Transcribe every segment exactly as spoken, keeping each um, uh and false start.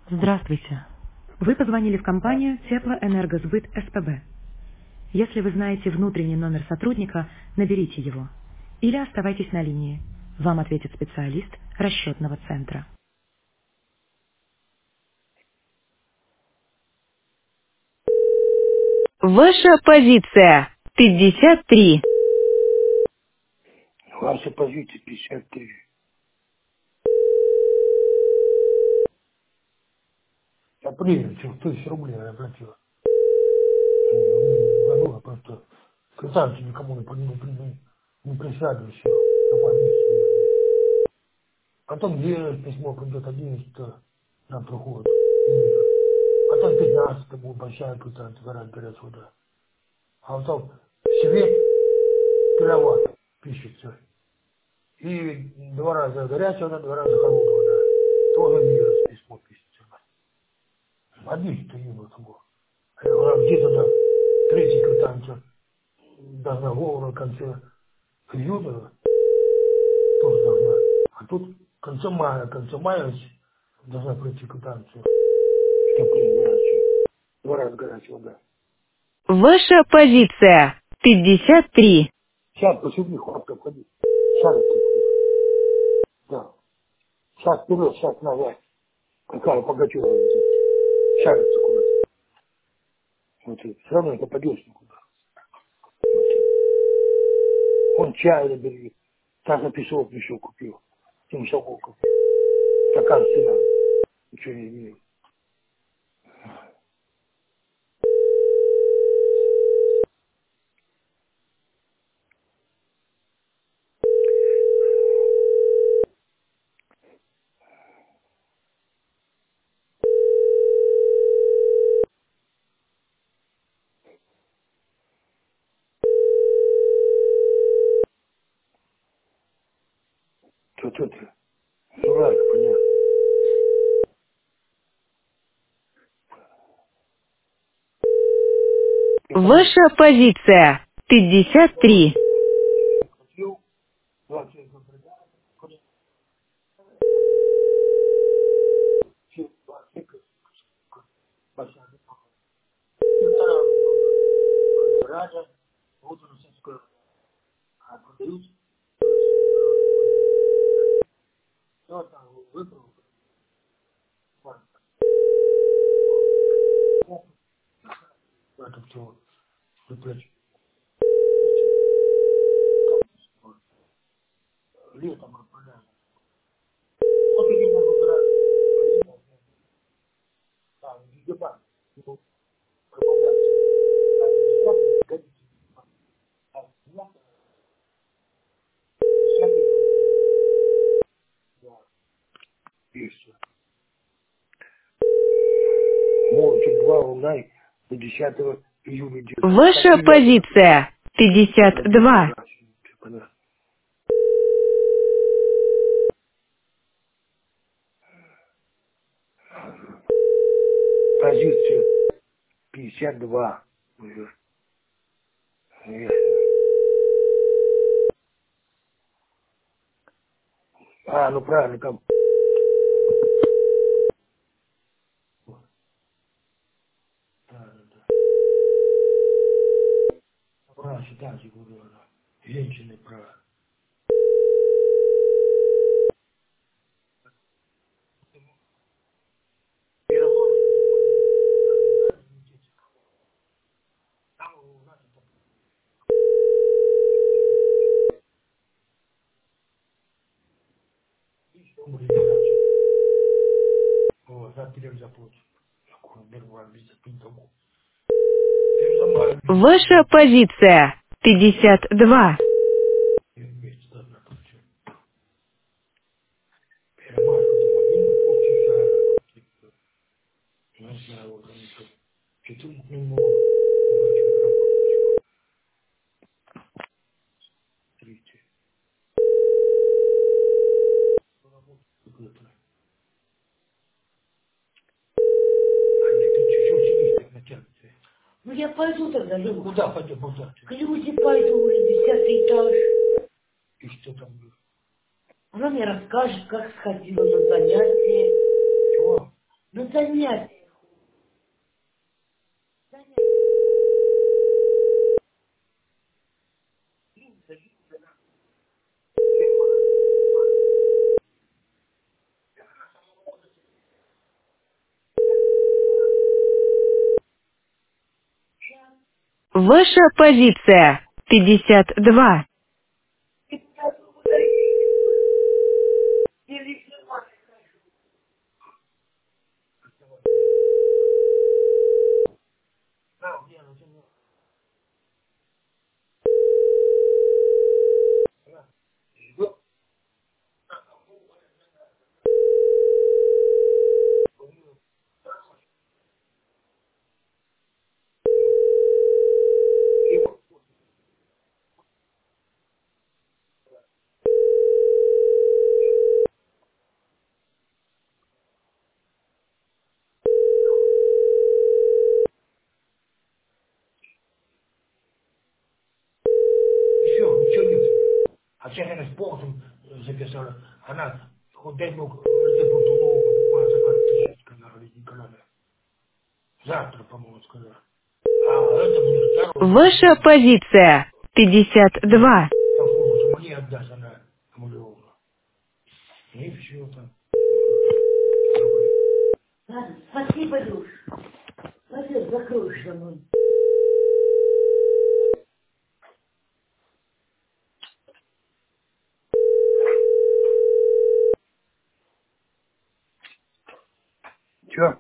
Здравствуйте. Вы позвонили в компанию Теплоэнергосбыт СПБ. Если вы знаете внутренний номер сотрудника, наберите его. Или оставайтесь на линии. Вам ответит специалист расчетного центра. Ваша позиция пятьдесят три. Ваша позиция пятьдесят три. Я принял, тысяч рублей я платил. Ну, просто квитанции никому не, не, не, не присяду, все. Потом девять письмо придет, одиннадцать нам приходит. Потом пятнадцать будет большая квитанция, гарантия отсюда. А потом свет, киловатт пишется. И два раза горячего, два раза холодного, да. Тоже минус письмо пишется. Одни-то не было того. Где-то до третьей квитанции должна вовремя в конце июня тоже должна. А тут в конце мая, в конце мая должна пройти квитанцию. Чтобы горячая. Два раза горячая вода. Ваша позиция пятьдесят три. Сейчас посреди хватка ходить. Шарик такой. Да. Шаг вперед, шаг назад. Какая Пугачева. Шарится куда-то. Вот и все равно не попадешь никуда. Он чай набери. Так песок еще купил. Тем шагов купил. Такая цена. Ничего не имеет. Тут это. Ну ладно, понятно. Ваша позиция пятьдесят три. Купил. двадцать рублей. Все, двадцать. Большая. И вторая. Рада. Вот он все скоро. А продают. Все там выбрал. Это все выплачивать. Летом распродажа. Вот и не выбирать. Там, гигабайт. Ну, промовляться. А бесплатно годится. А бесплатно всякое. Да. И все. Молча два онлайн до десятого июля делать. Так Ваша девятого. позиция пятьдесят два. Понятно. Позиция пятьдесят два. Уже. Ясно. А, ну правильно, там. Да, да, да. Права считайте, говорю, она. Женщины права. Вот, за перед заплатить. Такой нормально, без запинтому. Перед замаем Ваша позиция пятьдесят два. вместе должна получить. Перемашку за мобильный, полчаса. Не знаю, вот они что. Четыре не могут. Начали работать. Третье. Какое-то. А нет, ты чуть-чуть сидишь, так натянется. Ну я пойду тогда, Ну, Люба. куда пойдем, куда ты? К Люде пойду уже, десятый этаж. И что там было? Она мне расскажет, как сходила на занятие. Чего? На занять. Ваша позиция пятьдесят два. Все, ничего нет. А сейчас она с полком записала. Она хоть дай бог, это потом закрыть канал или канал. Завтра, по-моему, сказала. А это будет второй. Ваша позиция пятьдесят два. Такого мне отдаст она Амулеова. И все там. Ладно, спасибо, Люш. Пойдем, закроешь за мной. Че?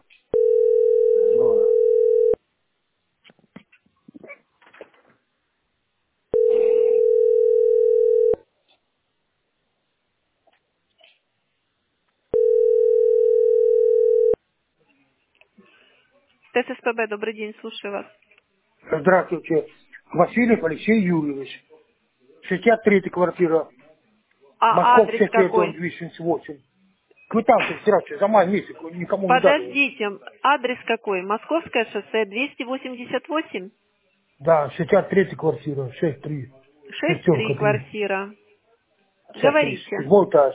ТССПБ, добрый день, слушаю вас. Здравствуйте. Васильев Алексей Юрьевич. шестьдесят третья квартира. А Москов адрес шесть лет, он какой? двести восемь. Квитанцию вчера, за май месяц, никому не дали. Подождите, адрес какой? Московское шоссе двести восемьдесят восемь? Да, шестьдесят третья квартира, шесть три. шесть три Шестерка три. квартира. Сейчас Говорите. есть. Седьмой этаж.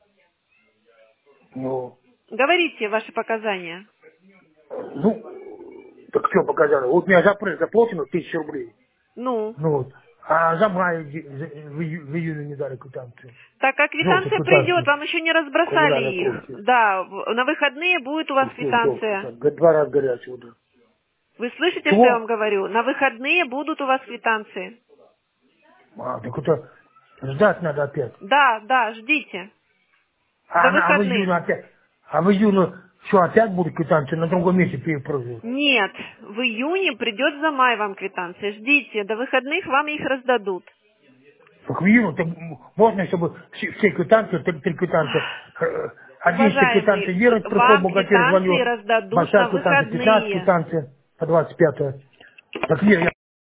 Ну, Говорите ваши показания. ну, так что показали? Вот у меня за апрель заплачено тысячу рублей. Ну, Ну вот. А за май ди- за- в, ию- в июне не дали квитанцию. так как Желтую квитанция квитанцию. придет, вам еще не разбросали Коммунальные их. площади. Да, в- на выходные будет у вас квитанция. Два раза горячего, да. Вы слышите, Чего? что я вам говорю? На выходные будут у вас квитанции. А, так это ждать надо опять. Да, да, ждите. А, До она- а в июне выходных. опять. А в июне что, опять будет квитанция? На другом месте перепродают. Нет, в июне придет за май вам квитанция. Ждите, до выходных вам их раздадут. Так в июне так м- можно, чтобы все, все квитанции, три, три квитанции. э, одиннадцатая квитанция Уважаемый, делать, приходит вам бухгалтер, квитанции звоню. раздадут Большая на квитанция, пятнадцать выходные. квитанция по двадцать пятое. Так нет, я